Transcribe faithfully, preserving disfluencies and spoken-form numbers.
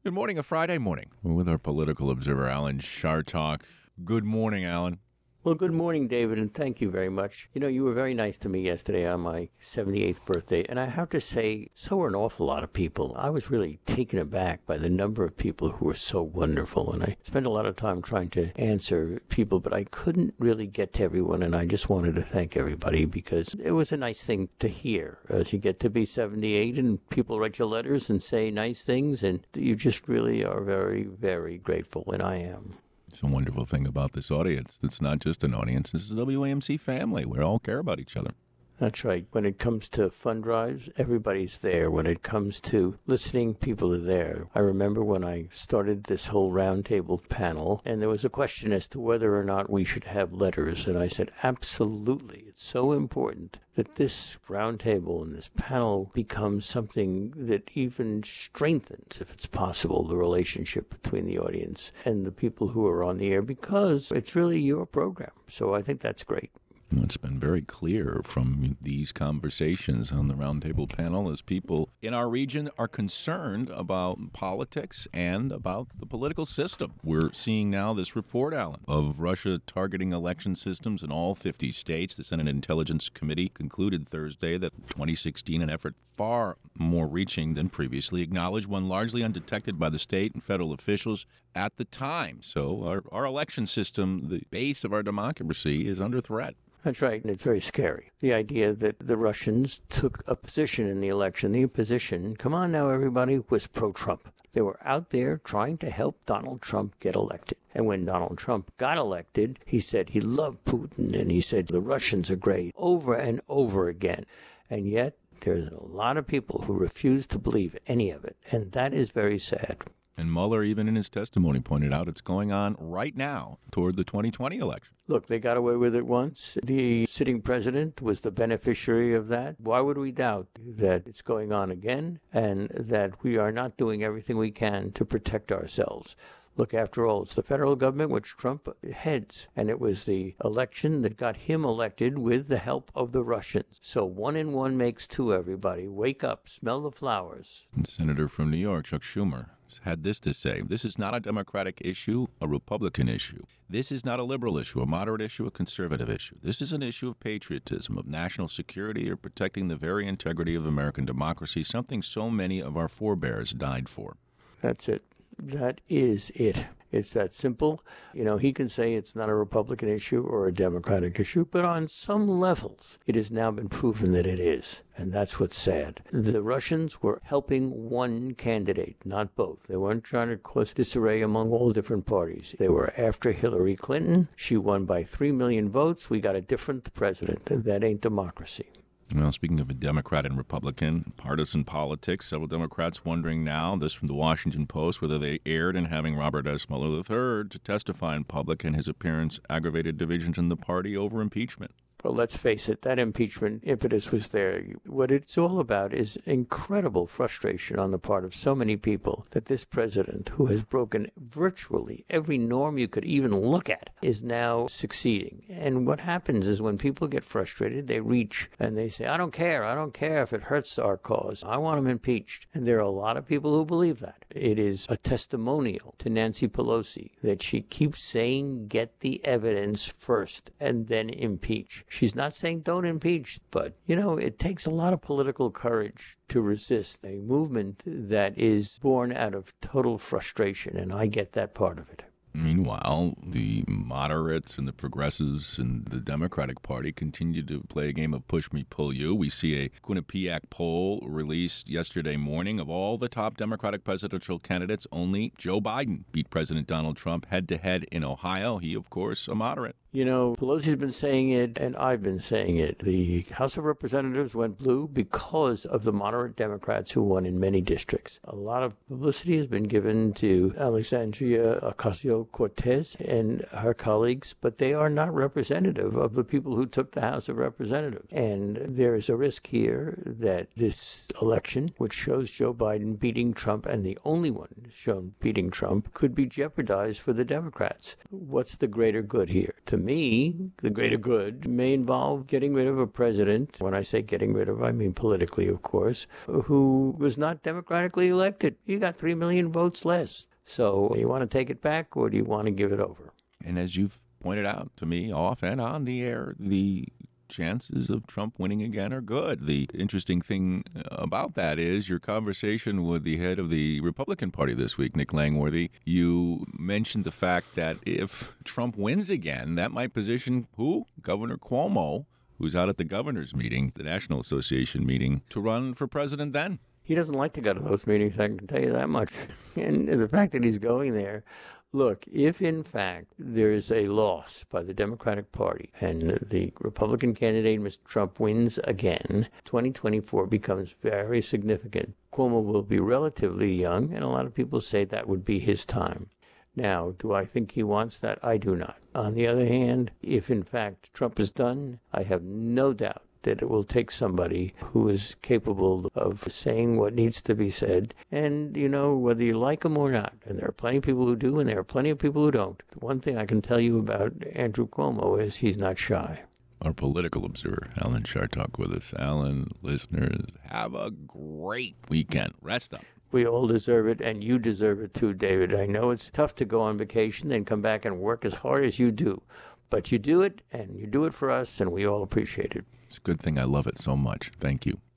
Good morning, a Friday morning. We're with our political observer, Alan Chartock. Good morning, Alan. Well, good morning, David, and thank you very much. You know, you were very nice to me yesterday on my seventy-eighth birthday, and I have to say, so were an awful lot of people. I was really taken aback by the number of people who were so wonderful, and I spent a lot of time trying to answer people, but I couldn't really get to everyone, and I just wanted to thank everybody because it was a nice thing to hear as you get to be seventy-eight and people write you letters and say nice things, and you just really are very, very grateful, and I am. It's a wonderful thing about this audience. It's not just an audience. This is a W A M C family. We all care about each other. That's right. When it comes to fund drives, everybody's there. When it comes to listening, people are there. I remember when I started this whole roundtable panel, and there was a question as to whether or not we should have letters. And I said, absolutely. It's so important that this roundtable and this panel becomes something that even strengthens, if it's possible, the relationship between the audience and the people who are on the air, because it's really your program. So I think that's great. It's been very clear from these conversations on the roundtable panel as people in our region are concerned about politics and about the political system. We're seeing now this report, Alan, of Russia targeting election systems in all fifty states. The Senate Intelligence Committee concluded Thursday that twenty sixteen, an effort far more reaching than previously acknowledged, one largely undetected by the state and federal officials at the time. So our, our election system, the base of our democracy, is under threat. That's right, and it's very scary. The idea that the Russians took a position in the election, the position, come on now everybody, was pro-Trump. They were out there trying to help Donald Trump get elected. And when Donald Trump got elected, he said he loved Putin, and he said the Russians are great, over and over again. And yet, there's a lot of people who refuse to believe any of it, and that is very sad. And Mueller, even in his testimony, pointed out it's going on right now toward the twenty twenty election. Look, they got away with it once. The sitting president was the beneficiary of that. Why would we doubt that it's going on again and that we are not doing everything we can to protect ourselves? Look, after all, it's the federal government which Trump heads, and it was the election that got him elected with the help of the Russians. So one and one makes two, everybody. Wake up, smell the flowers. And Senator from New York, Chuck Schumer, had this to say: this is not a Democratic issue, a Republican issue. This is not a liberal issue, a moderate issue, a conservative issue. This is an issue of patriotism, of national security, or protecting the very integrity of American democracy, something so many of our forebears died for. That's it. That is it. It's that simple. You know, he can say it's not a Republican issue or a Democratic issue, but on some levels, it has now been proven that it is. And that's what's sad. The Russians were helping one candidate, not both. They weren't trying to cause disarray among all different parties. They were after Hillary Clinton. She won by three million votes. We got a different president. That ain't democracy. Well, speaking of a Democrat and Republican, partisan politics, several Democrats wondering now, this from the Washington Post, whether they erred in having Robert S. Mueller the third to testify in public, and his appearance aggravated divisions in the party over impeachment. Well, let's face it, that impeachment impetus was there. What it's all about is incredible frustration on the part of so many people that this president, who has broken virtually every norm you could even look at, is now succeeding. And what happens is when people get frustrated, they reach and they say, I don't care. I don't care if it hurts our cause. I want him impeached. And there are a lot of people who believe that. It is a testimonial to Nancy Pelosi that she keeps saying, get the evidence first and then impeach. She's not saying don't impeach, but, you know, it takes a lot of political courage to resist a movement that is born out of total frustration, and I get that part of it. Meanwhile, the moderates and the progressives and the Democratic Party continue to play a game of push me, pull you. We see a Quinnipiac poll released yesterday morning. Of all the top Democratic presidential candidates, only Joe Biden beat President Donald Trump head-to-head in Ohio. He, of course, a moderate. You know, Pelosi's been saying it, and I've been saying it. The House of Representatives went blue because of the moderate Democrats who won in many districts. A lot of publicity has been given to Alexandria Ocasio Ocasio-Cortez and her colleagues, but they are not representative of the people who took the House of Representatives. And there is a risk here that this election, which shows Joe Biden beating Trump, and the only one shown beating Trump, could be jeopardized for the Democrats. What's the greater good here? To me, the greater good may involve getting rid of a president, when I say getting rid of, I mean politically, of course, who was not democratically elected. You got three million votes less. So you want to take it back, or do you want to give it over? And as you've pointed out to me off and on the air, the chances of Trump winning again are good. The interesting thing about that is your conversation with the head of the Republican Party this week, Nick Langworthy. You mentioned the fact that if Trump wins again, that might position who? Governor Cuomo, who's out at the governor's meeting, the National Association meeting, to run for president then. He doesn't like to go to those meetings, I can tell you that much. And the fact that he's going there, look, if in fact there is a loss by the Democratic Party and the Republican candidate, Mister Trump, wins again, twenty twenty-four becomes very significant. Cuomo will be relatively young, and a lot of people say that would be his time. Now, do I think he wants that? I do not. On the other hand, if in fact Trump is done, I have no doubt that it will take somebody who is capable of saying what needs to be said. And, you know, whether you like him or not, and there are plenty of people who do, and there are plenty of people who don't. The one thing I can tell you about Andrew Cuomo is he's not shy. Our political observer, Alan Chartock, with us. Alan, listeners, have a great weekend. Rest up. We all deserve it, and you deserve it too, David. I know it's tough to go on vacation, then come back and work as hard as you do. But you do it, and you do it for us, and we all appreciate it. It's a good thing I love it so much. Thank you.